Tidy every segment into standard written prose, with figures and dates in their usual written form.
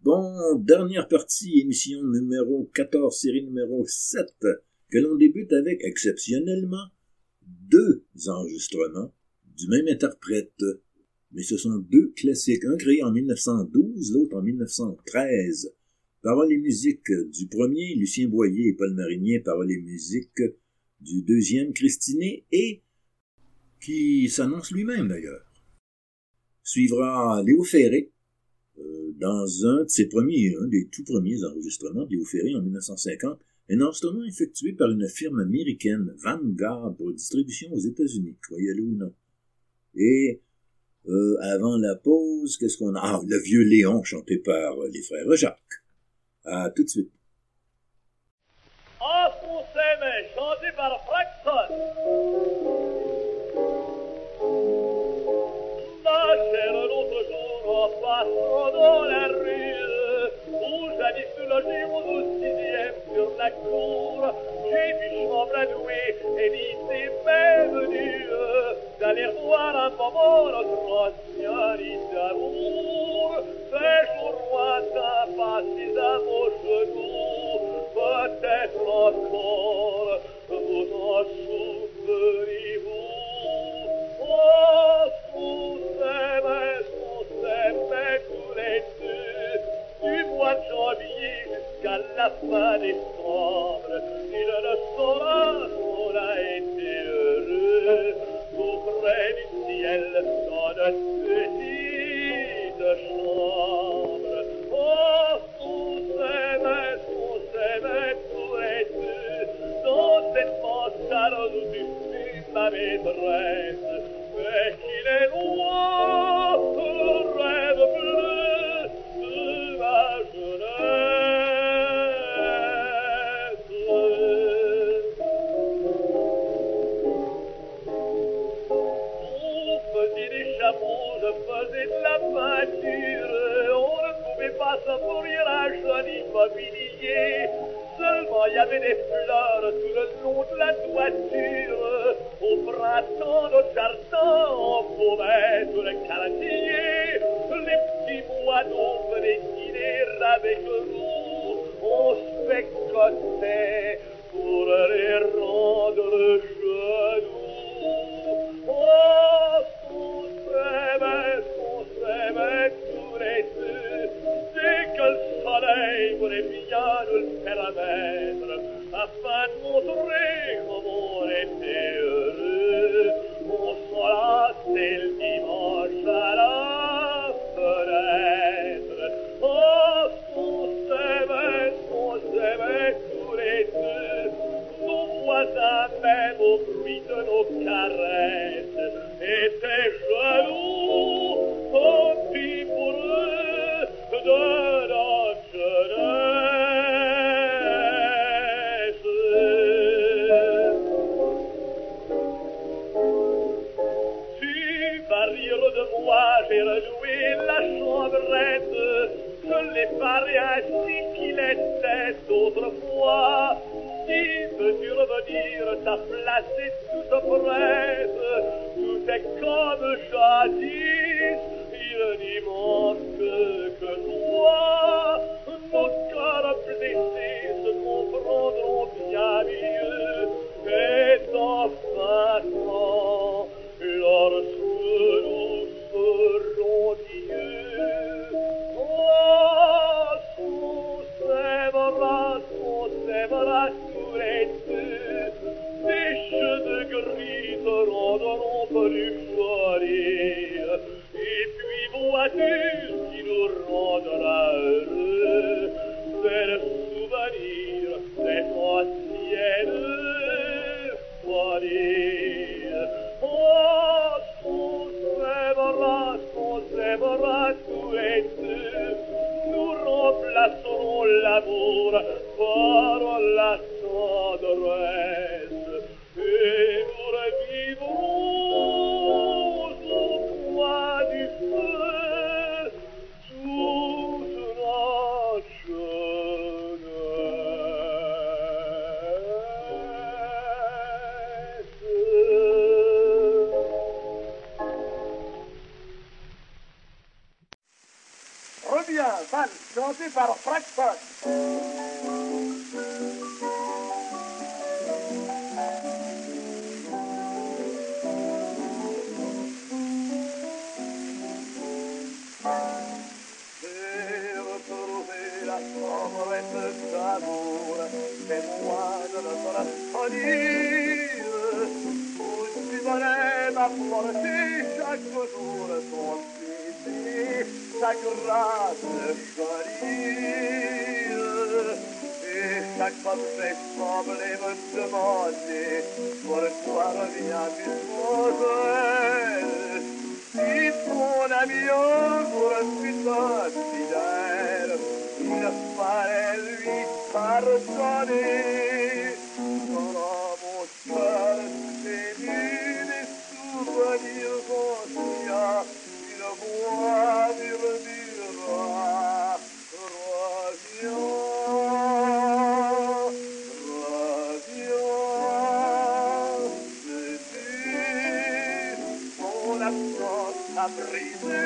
Bon, dernière partie, émission numéro 14, série numéro 7, que l'on débute avec, exceptionnellement, 2 enregistrements du même interprète. Mais ce sont 2 classiques, un créé en 1912, l'autre en 1913. Paroles et musique du premier, Lucien Boyer et Paul Marinier, paroles et musique du deuxième, Christiné, et qui s'annonce lui-même d'ailleurs. Suivra Léo Ferré, dans un de ses premiers, un des tout premiers enregistrements de Léo Ferré en 1950, un enregistrement effectué par une firme américaine, Vanguard, pour distribution aux États-Unis, croyez-le ou non. Et avant la pause, qu'est-ce qu'on a? Ah, le vieux Léon, chanté par les frères Jacques. À tout de suite. Ah, qu'on s'aimait, chanté par Braxton. Ma chère, l'autre jour, en passant dans la rue, où jadis nous logions au 6e sur la cour, j'ai vu chambre à louer, et l'idée m'est venue d'aller voir un moment notre ancienne d'amour. Ces jours lointains passés à vos genoux, peut-être encore vous en souvenez-vous. Oh, on s'aimait tous les deux, du mois de janvier jusqu'à la fin décembre. Il ne saura qu'on a été heureux, tout près du ciel, dans notre petite chambre. Oh, on s'aimait tous les deux, dans cette mansarde où tu fus ma maîtresse. Mais qu'il est loin, le rêve bleu de ma jeunesse. On faisait des chapeaux, je faisais de la peinture. On ne pouvait pas s'offrir un joli mobilier. Seulement il y avait des fleurs tout le long de la toiture. Au printemps, notre jardin empaumait tout le quartier. Les petits moineaux venaient dîner avec nous. On spectatait pour les rendre jaloux. Oh, on s'aimait tous les deux. Dès que le soleil voulait bien nous le permettre, afin de montrer comme on était heureux, on s'enlaçait le dimanche à la fenêtre. Oh, on s'aimait tous les deux, nos voisins même au bruit de nos caresses étaient jaloux, tant pis pour eux de notre jeunesse. Tu vas rire de moi, j'ai renoué la chambrette, je l'ai paré ainsi qu'il était autrefois. Si veux-tu revenir, ta place est toute prête, tout est comme jadis, il n'y manque que toi. Nos cœurs blessés se comprendront bien mieux, et enfin quand, lorsque nous serons Dieu, oh, on s'aimera tous les deux. Tes cheveux gris te rendront plus jolie, Reviens, Val, chanté par Frankfurt. La sombrette d'amour, témoin de notre folie, où tu venais m'apporter chaque jour ton plaisir, ta grâce jolie. Et chaque fois que j'ai semblé me demander pourquoi reviens-tu sans elle, si ton ami amour fut infidèle, il fallait lui pardonner. Dans mon cœur s'est mis des souvenirs anciens, une voix murmura, reviens, reviens. Mon absence a brisé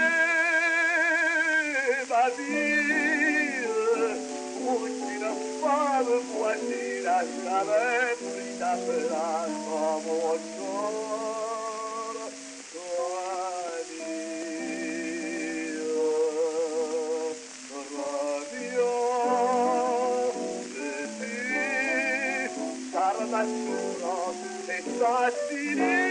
ma vie. Aucune femme voici n'a jamais pris ta place dans mon corps. Reviens, car ma souffrance est fascinée.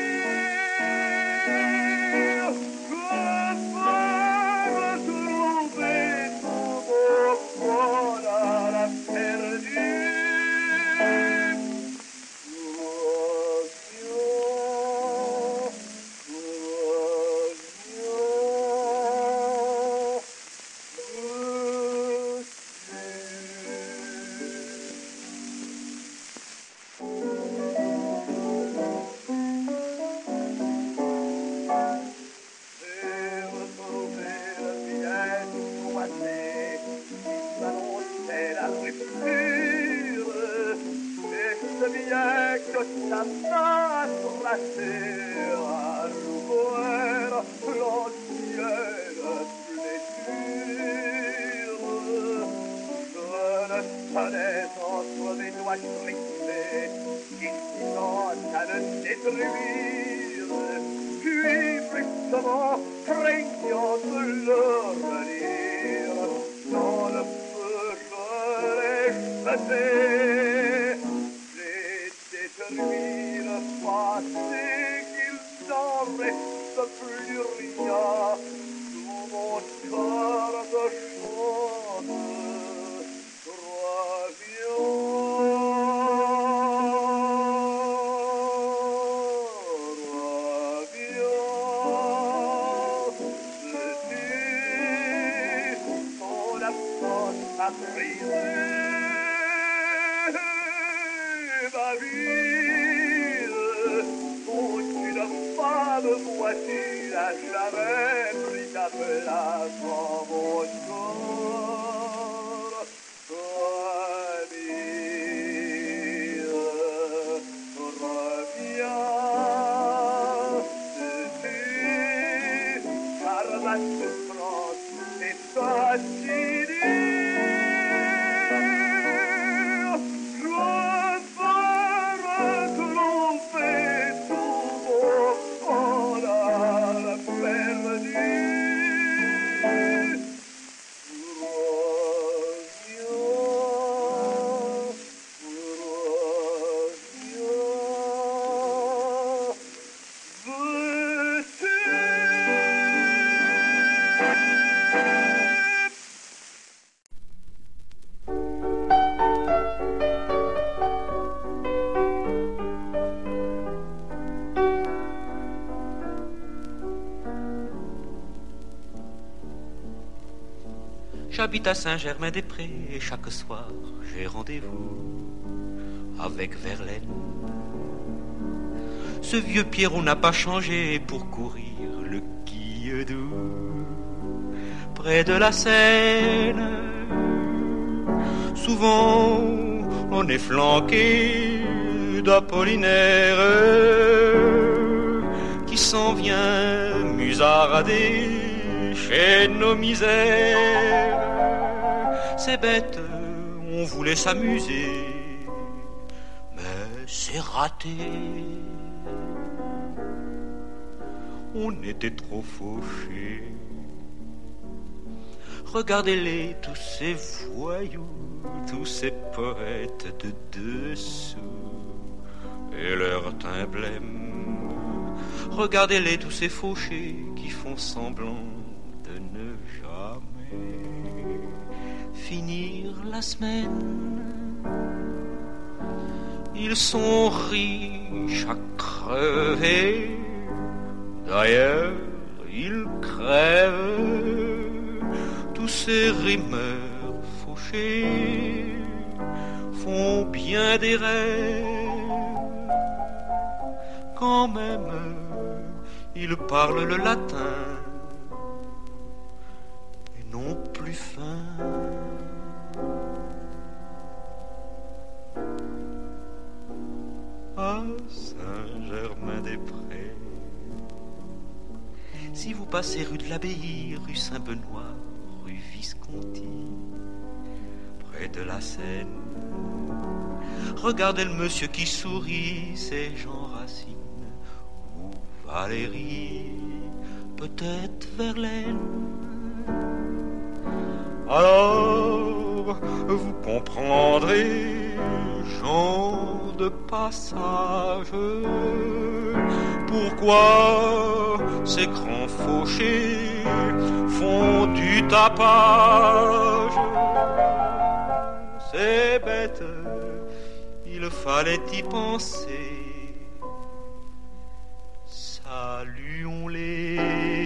J'habite à Saint-Germain-des-Prés et chaque soir j'ai rendez-vous avec Verlaine. Ce vieux Pierrot n'a pas changé pour courir le Guilledou. Près de la Seine, souvent on est flanqué d'Apollinaire qui s'en vient musarader cacher nos misères. C'est bête, on voulait s'amuser, mais c'est raté. On était trop fauchés. Regardez-les, tous ces voyous, tous ces poètes de dessous et leur teint blême. Regardez-les, tous ces fauchés qui font semblant de ne jamais finir la semaine. Ils sont riches à crever, d'ailleurs ils crèvent. Tous ces rimeurs fauchés font bien des rêves. Quand même, ils parlent le latin et n'ont plus faim. À Saint-Germain-des-Prés, si vous passez rue de l'Abbaye, rue Saint-Benoît, rue Visconti, près de la Seine, regardez le monsieur qui sourit, c'est Jean Racine ou Valérie, peut-être Verlaine. Alors vous comprendrez, gens de passage, pourquoi ces grands fauchés font du tapage. C'est bête, il fallait y penser. Saluons-les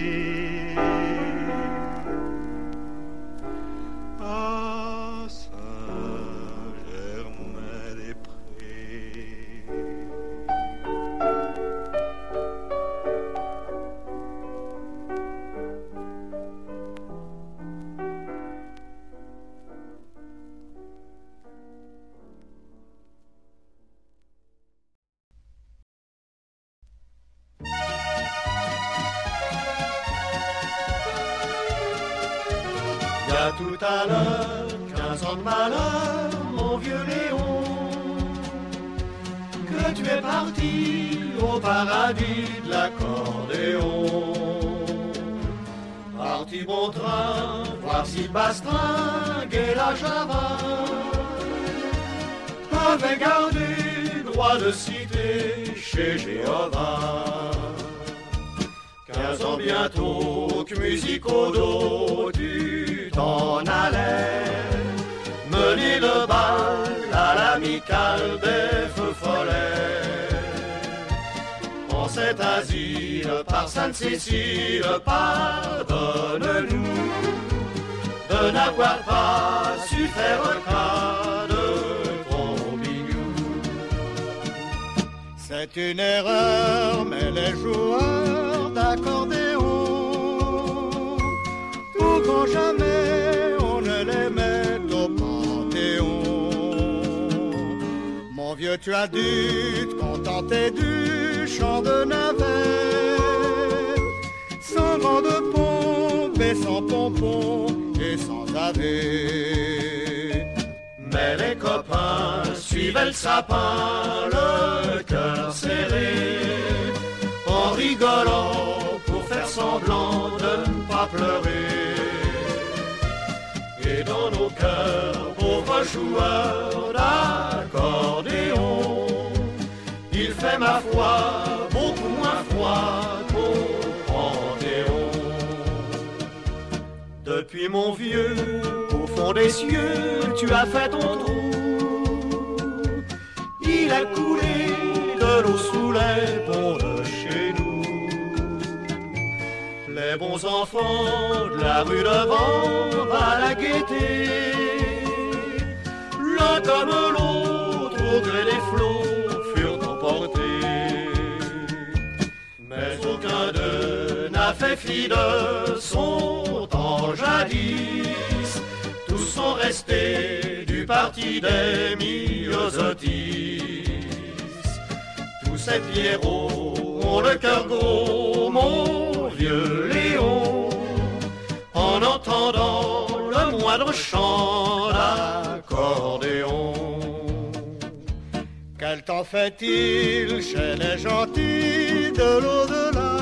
à Saint-Germain-des-Prés. Il y a tout à l'heure 15 ans de malheur, mon vieux Léon, que tu es parti au paradis de l'accordéon. Parti bon train, voir si Bastringue et la Java avaient gardé droit de cité chez Jéhovah. 15 ans bientôt que musique au dos tu t'en allais mener le bal à l'amicale des feux follets. En cet asile par Sainte-Cécile, pardonne-nous de n'avoir pas su faire cas de ton bigou. C'est une erreur, mais les joueurs d'accordéon, pour qu'en jamais on ne les mette au panthéon. Mon vieux, tu as dû te contenter du chant de navet, sans grande pompe et sans pompon et sans ave. Mais les copains suivaient le sapin, le cœur serré, en rigolant pour faire semblant de ne pas pleurer. Et dans nos cœurs, pauvres joueurs d'accordéon, il fait ma foi beaucoup moins froid qu'au Panthéon. Depuis mon vieux, au fond des cieux, tu as fait ton trou. Il a coulé de l'eau sous les ponts de chez nous. Les bons enfants de la rue devant à la gaieté, l'un comme l'autre au gré des flots furent emportés. Mais aucun d'eux n'a fait fi de son temps jadis. Tous sont restés du parti des myosotis. Tous ces pierrots ont le cœur gros, mon vieux Léon, entendant le moindre chant d'accordéon. Quel temps fait-il chez les gentils de l'au-delà?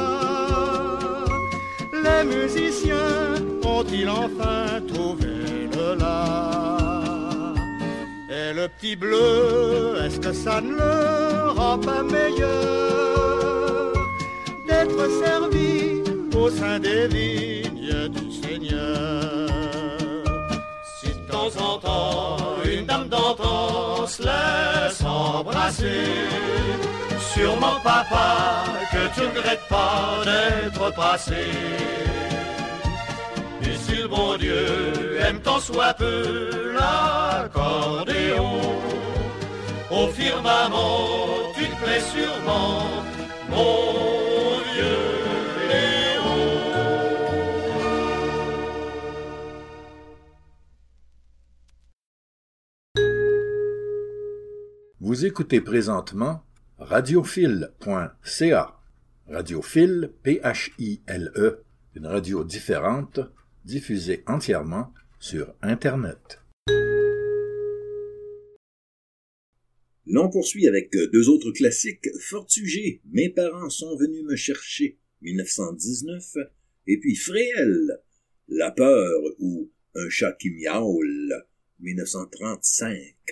Les musiciens ont-ils enfin trouvé le la? Et le petit bleu, est-ce que ça ne le rend pas meilleur d'être servi au sein des vignes du Seigneur? Si de temps en temps une dame d'antan se laisse embrasser, sûrement papa que tu ne regrettes pas d'être passé. Et si le bon Dieu aime tant soit peu l'accordéon, au firmament tu te plais sûrement, mon vieux Léon. Vous écoutez présentement radiophile.ca. Radiophile, P-H-I-L-E, une radio différente, diffusée entièrement sur Internet. L'on poursuit avec deux autres classiques, Fortuné, Mes parents sont venus me chercher, 1919, et puis Fréhel, La peur ou Un chat qui miaule, 1935.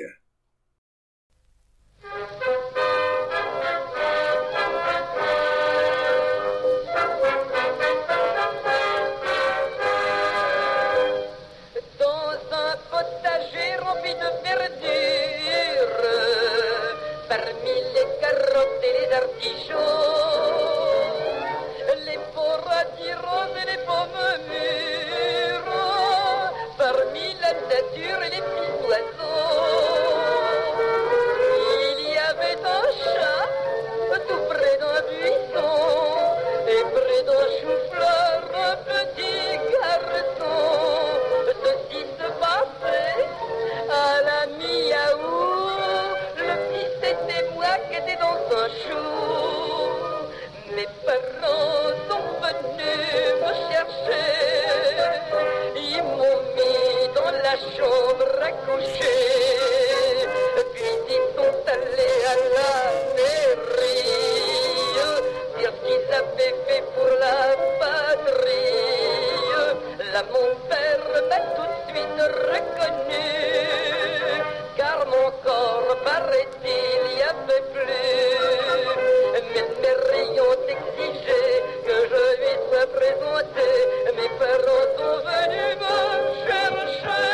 Parmi les carottes et les artichauts, les paradis roses et les pommes mûres, parmi la nature et les petits oiseaux, il y avait un chat tout près d'un buisson, et près d'un chou-fleur un petit garçon. Ceci se passait à la miaou. C'était moi qui étais dans un chou. Mes parents sont venus me chercher. Ils m'ont mis dans la chambre à coucher. Puis ils sont allés à la mairie dire ce qu'ils avaient fait pour la patrie. Là mon père m'a tout de suite reconnu, car mon corps paraît-il y avait plus. Mais mes rayons exigeaient que je puisse me présenter. Mes parents sont venus me chercher.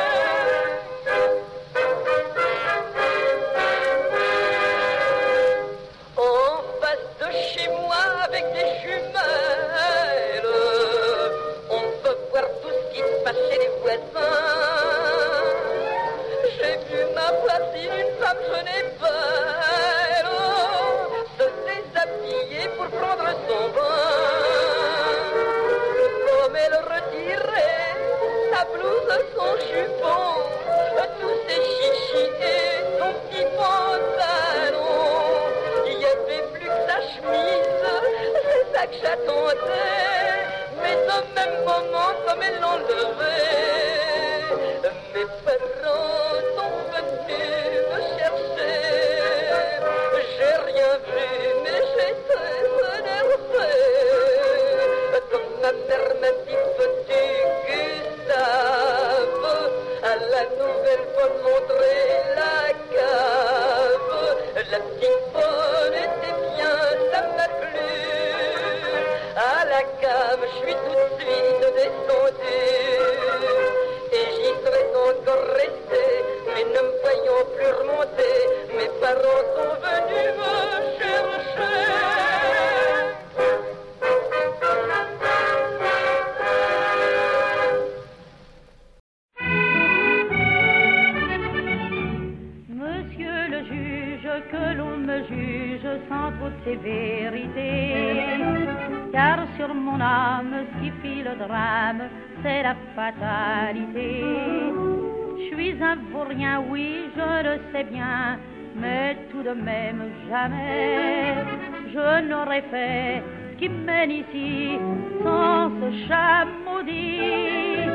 En face de chez moi avec des jumelles, on peut voir tout ce qui se passe chez les voisins. J'ai vu ma voisine, une femme jeune et belle, se déshabiller pour prendre son bain. Comme elle retirait sa blouse, son jupon, tous ses chichis et son petit pantalon, il n'y avait plus que sa chemise, c'est ça que j'attendais. Mais au même moment, comme elle l'enlevait, mes parents sont venus me chercher. J'ai rien vu, mais j'étais énervée. Comme ma mère m'a dit, petit Gustave, à la nouvelle bonne montrer la cave. La petite bonne était bien, ça m'a plu. À la cave, je suis tout de suite descendue. Et j'y serais encore resté, mais ne me voyant plus remonter, mes parents sont venus me chercher. Monsieur le juge, que l'on me juge sans trop de sévérité, car sur mon âme, ce qui fit le drame, c'est la fatalité. Je suis un vaurien, oui, je le sais bien, mais tout de même jamais je n'aurais fait ce qui mène ici sans ce chat maudit.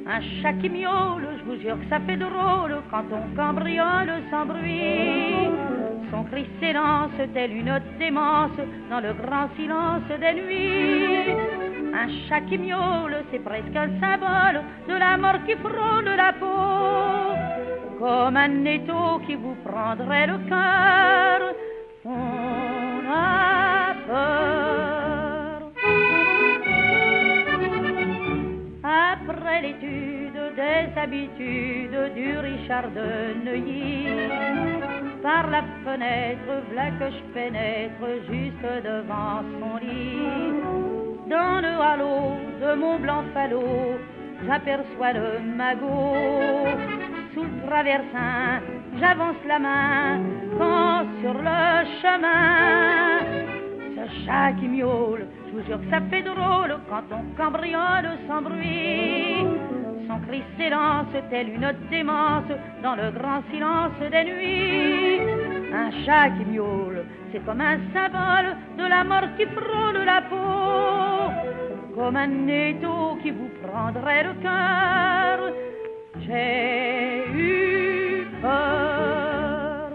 Un chat qui miaule, je vous jure que ça fait drôle quand on cambriole sans bruit. Son cri s'élance telle une démence dans le grand silence des nuits. Un chat qui miaule, c'est presque un symbole de la mort qui frôle la peau. Comme un étau qui vous prendrait le cœur, on a peur. Après l'étude des habitudes du Richard de Neuilly, par la fenêtre, v'là que je pénètre juste devant son lit. Dans le halo de mon blanc falot, j'aperçois le magot. Sous le traversin, j'avance la main, quand sur le chemin, ce chat qui miaule, je vous jure que ça fait drôle quand on cambriole sans bruit. Son cri s'élance telle une démence dans le grand silence des nuits. Un chat qui miaule, c'est comme un symbole de la mort qui frôle la peau. Comme un étau qui vous prendrait le cœur, j'ai eu peur.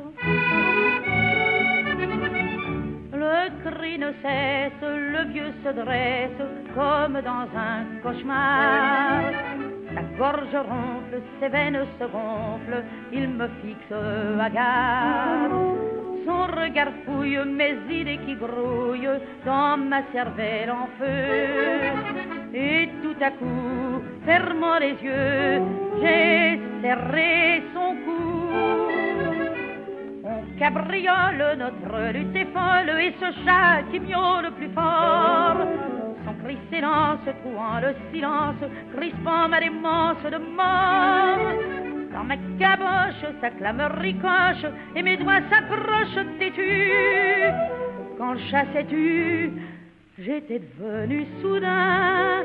Le cri ne cesse, le vieux se dresse comme dans un cauchemar. Sa gorge ronfle, ses veines se gonflent, il me fixe hagard. Son regard fouille mes idées qui grouillent dans ma cervelle en feu. Et tout à coup, fermant les yeux, j'ai serré son cou. On cabriole, notre lutte est folle, et ce chat qui miaule plus fort. Son cri s'élance, trouant le silence, crispant ma démence de mort. Dans ma caboche, sa clameur ricoche, et mes doigts s'approchent têtus. Quand le chat s'est tu, j'étais devenu soudain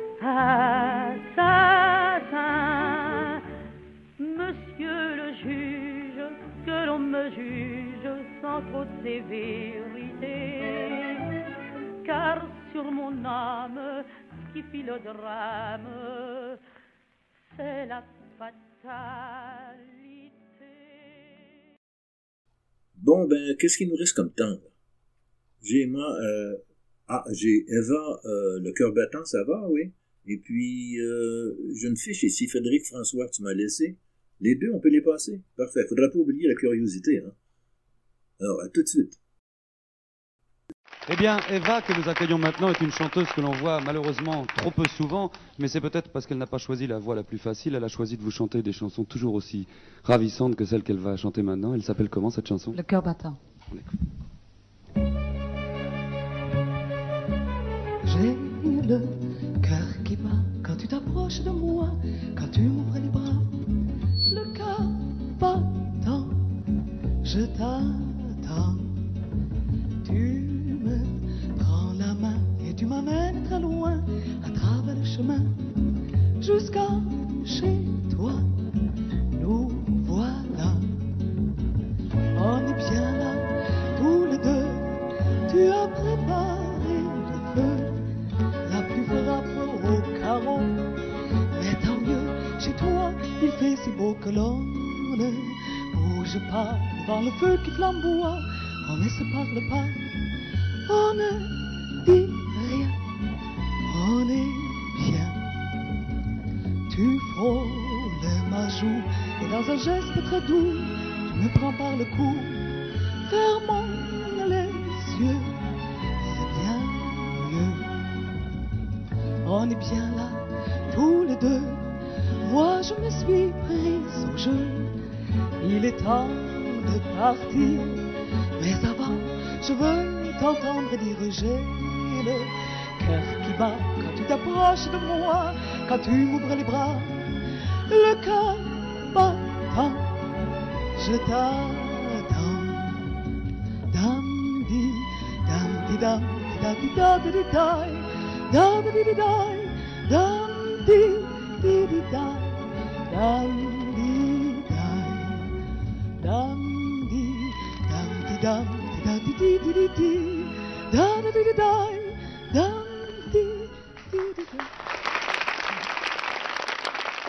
assassin. Monsieur le juge, que l'on me juge sans trop de sévérité, car sur mon âme, ce qui fit le drame, c'est la fatalité. Bon, ben, qu'est-ce qu'il nous reste comme temps? J'ai, moi, j'ai Eva, le cœur battant, ça va, oui. Et puis, j'ai une fiche ici, Frédéric François, tu m'as laissé. Les deux, on peut les passer. Parfait. Faudra pas oublier la curiosité, hein. Alors, à tout de suite. Eh bien, Eva, que nous accueillons maintenant, est une chanteuse que l'on voit malheureusement trop peu souvent, mais c'est peut-être parce qu'elle n'a pas choisi la voix la plus facile. Elle a choisi de vous chanter des chansons toujours aussi ravissantes que celle qu'elle va chanter maintenant. Elle s'appelle comment, cette chanson? Le cœur battant. On écoute. J'ai le cœur qui bat quand tu t'approches de moi, quand tu m'ouvres les bras. Le cœur battant, je t'attends. Tu me prends la main et tu m'amènes très loin, à travers le chemin, jusqu'à chez toi. Nous voilà, on est bien là, tous les deux. Tu as préparé le feu, la pluie frappe au carreau. Mais tant mieux, chez toi, il fait si beau que l'on ne bouge pas devant le feu qui flamboie. On ne se parle pas, on ne dit rien, on est bien. Tu frôles ma joue et dans un geste très doux, tu me prends par le cou. Fermons les yeux, c'est bien mieux. On est bien là, tous les deux. Moi je me suis prise au jeu, il est temps de partir. Mais avant, je veux t'entendre dire j'ai le cœur qui bat quand tu t'approches de moi, quand tu m'ouvres les bras. Le cœur battant, je t'attends. Dam di dam di dam di da di da dam di di da dam di di da dam di da dam dum da di di di di di da da di di da dum di di di di.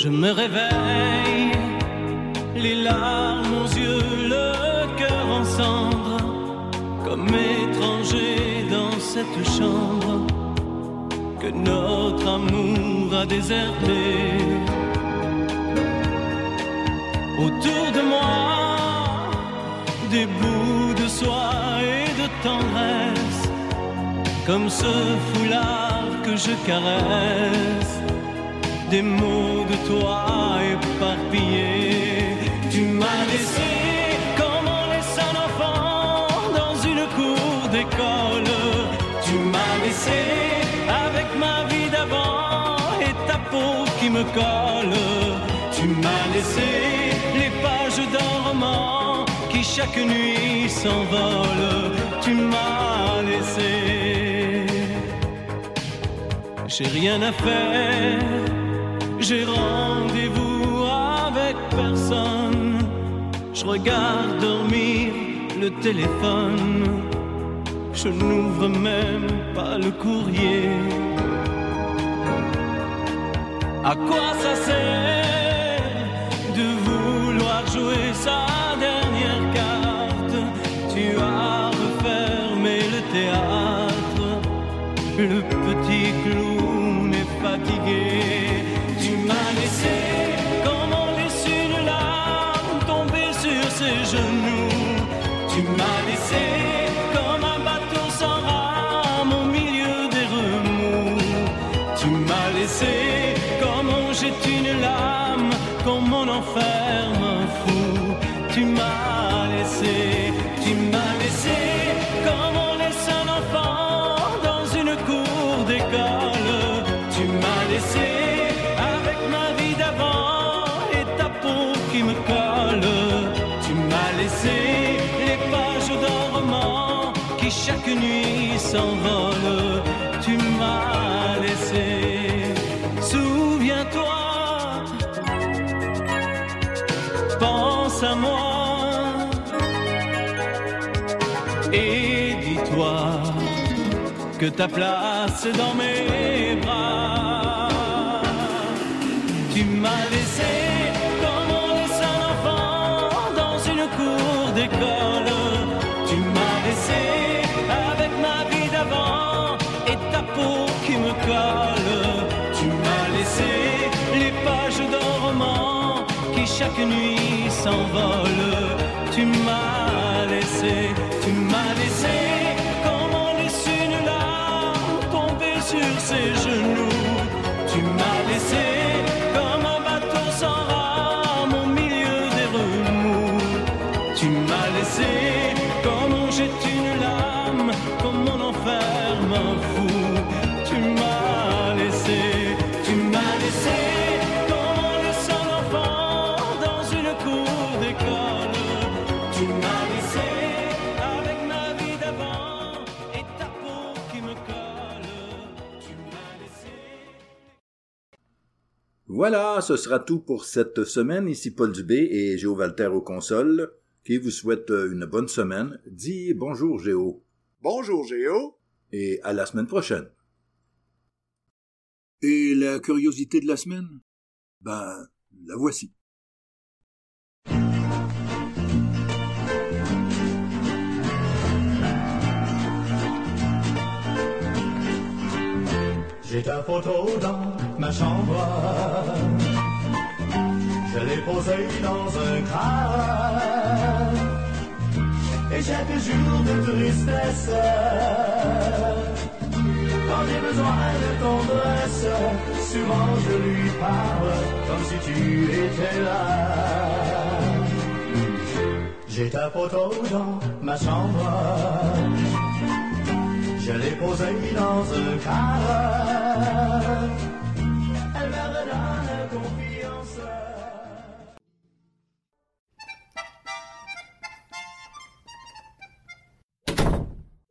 je me réveille, les larmes aux yeux, le cœur en cendres, comme étranger dans cette chambre que notre amour a déserté. Autour de moi, des bouts de soie et de tendresse, comme ce foulard que je caresse, des mots de toi éparpillés. Tu m'as laissé comme on laisse un enfant dans une cour d'école. Tu m'as laissé avec ma vie d'avant et ta peau qui me colle. Tu m'as laissé les pages d'un roman qui chaque nuit s'envole. Tu m'as laissé. J'ai rien à faire, j'ai rendez-vous avec personne. Je regarde dormir le téléphone, je n'ouvre même pas le courrier. À quoi ça sert de vouloir jouer sa dernière carte? Tu as refermé le théâtre, le petit clown est fatigué. Tu m'as laissé comme on laisse une larme tomber sur ses genoux. Tu m'as laissé comme un bateau sans rame au milieu des remous. Tu m'as laissé comme on jette une lame, comme on enferme un fou. Tu m'as laissé comme on laisse un enfant dans une cour d'école. Tu m'as laissé avec ma vie d'avant et ta peau qui me colle. Tu m'as laissé les pages d'un roman qui chaque nuit s'envole. Tu m'as laissé. Souviens-toi, pense à moi et dis-toi que ta place est dans mes bras. Tu m'as laissé comme on laisse un enfant dans une cour d'école. Tu m'as laissé avec ma vie d'avant et ta peau qui me colle. Tu m'as laissé les pages d'un roman qui chaque nuit s'envole. Tu m'as laissé comme on laisse une larme tomber sur ses genoux. Tu m'as laissé comme un bateau sans rame au milieu des remous. Tu m'as laissé comme on jette une lame, comme on enferme un fou. Tu m'as laissé comme on laisse un enfant dans une cour d'école. Tu m'as laissé avec ma vie d'avant et ta peau qui me colle. Tu m'as laissé. Voilà, ce sera tout pour cette semaine. Ici Paul Dubé et Géo Walter aux consoles, qui vous souhaite une bonne semaine. Dis bonjour Géo. Bonjour Géo. Et à la semaine prochaine. Et la curiosité de la semaine? Ben, la voici. J'ai ta photo dans ma chambre, je l'ai posée dans un crâne, et chaque jour de tristesse, quand j'ai besoin de tendresse, souvent je lui parle comme si tu étais là. J'ai ta photo dans ma chambre, je l'ai posée dans un cadre,